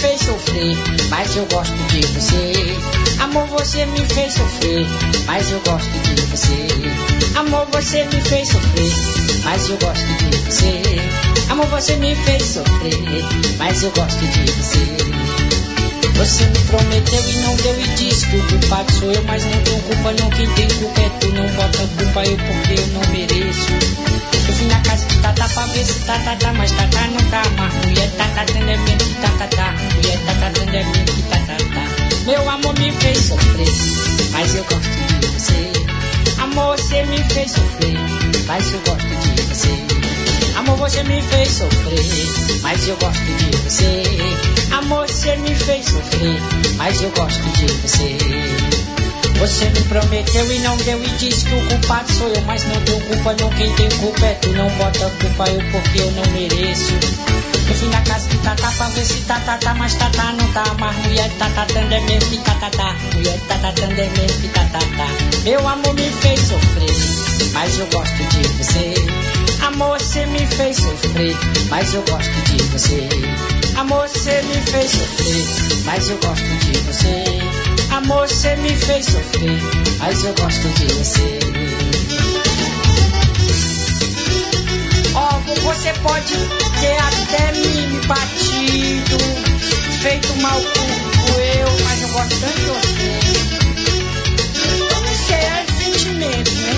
fez sofrer, mas eu gosto de você. Amor, você me fez sofrer, mas eu gosto de você. Amor, você me fez sofrer, mas eu gosto de você. Amor, você me fez sofrer, mas eu gosto de você. Você me prometeu e não deu e disse que o culpado sou eu, mas não tenho culpa não, quem tem culpa é tu. Não bota culpa eu porque eu não mereço. Eu fui na casa de Tata pra ver se Tata, mas Tata não tá mais. Mulher Tata tendo é mesmo que Tata, mulher Tata tendo é mesmo que Tata. Meu amor me fez sofrer, mas eu gosto de você. Amor, você me fez sofrer, mas eu gosto de você. Amor, você me fez sofrer, mas eu gosto de você. Amor, você me fez sofrer, mas eu gosto de você. Você me prometeu e não deu e disse que o culpado sou eu, mas não tenho culpa não, quem tem culpa é tu. Não bota culpa eu porque eu não mereço. Eu fui na casa de Tata pra ver se Tata, mas Tata não tá mais. Mulher Tata tendo é mesmo que Tata, mulher Tata tendo é mesmo que Tata. Meu amor me fez sofrer, mas eu gosto de você. Amor, você me fez sofrer, mas eu gosto de você. Amor, você me fez sofrer, mas eu gosto de você. Amor, você me fez sofrer, mas eu gosto de você. Ó, você pode ter até me batido, feito mal com eu, mas eu gosto tanto de você. Isso é sentimento, né?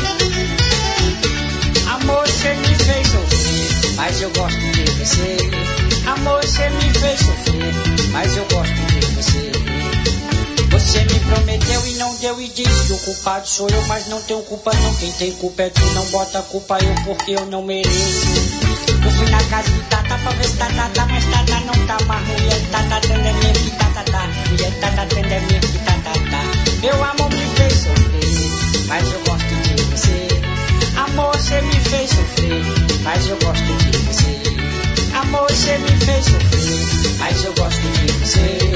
Amor, você me fez sofrer, mas eu gosto de você. Amor, você me fez sofrer, mas eu gosto de você. Você me prometeu e não deu e disse que o culpado sou eu, mas não tenho culpa não, quem tem culpa é tu. Não bota culpa eu porque eu não mereço. Eu fui na casa de Tata pra ver se Tata, mas Tata não tá mais. Mulher Tata tendo é mesmo que Tata, mulher Tata tendo é mesmo que Tata. Meu amor me fez sofrer, mas eu gosto de você. Amor, você me fez sofrer, mas eu gosto de você. Amor, você me fez sofrer, mas eu gosto de você.